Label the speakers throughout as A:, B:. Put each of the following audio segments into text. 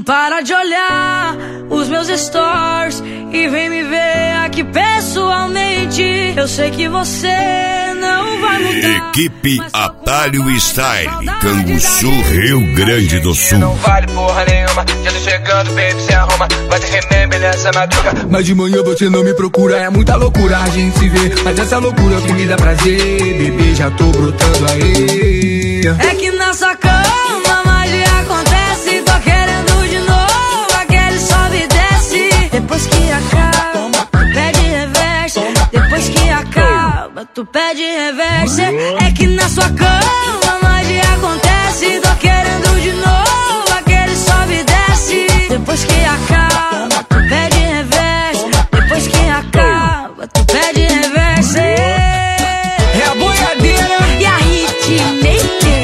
A: Para de olhar os meus stories e vem me ver aqui pessoalmente. Eu sei que você não vai mudar.
B: Equipe Atalho Style, Canguçu, Rio Grande do Sul.
C: Não vale porra nenhuma, já tô chegando, baby, se arruma. Vai ter remember nessa madruga.
D: Mas de manhã você não me procura, é muita loucura a gente se vê. Mas essa loucura é o que me dá prazer, bebê, já tô brotando aí.
A: É que na sua cama magia acontece, tô querendo de novo, aquele sobe e desce. Depois que acaba, tu pede reverse. Depois que acaba, tu pede reverse. É que na sua cama magia acontece, tô querendo de novo, aquele sobe e desce. Depois que acaba, tu pede reverse. Depois que acaba, tu pede reverse.
D: É a boiadeira
A: e a hitmaker.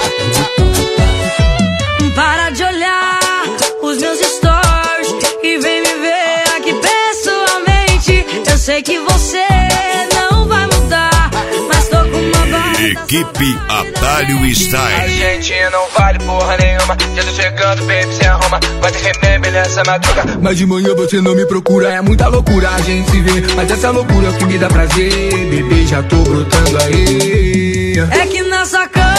A: Para de olhar os meus stories e vem me ver aqui pessoalmente. Eu sei que você não vai mudar, mas tô com uma barra.
B: Equipe Atalho
C: A
B: Style.
C: gente não vale porra nenhuma, já tô chegando, baby, se arruma. Vai ter remember nessa madruga.
D: Mas de manhã você não me procura, é muita loucura a gente se vê. Mas essa loucura é o que me dá prazer, bebê, já tô brotando aí.
A: É que na sua cama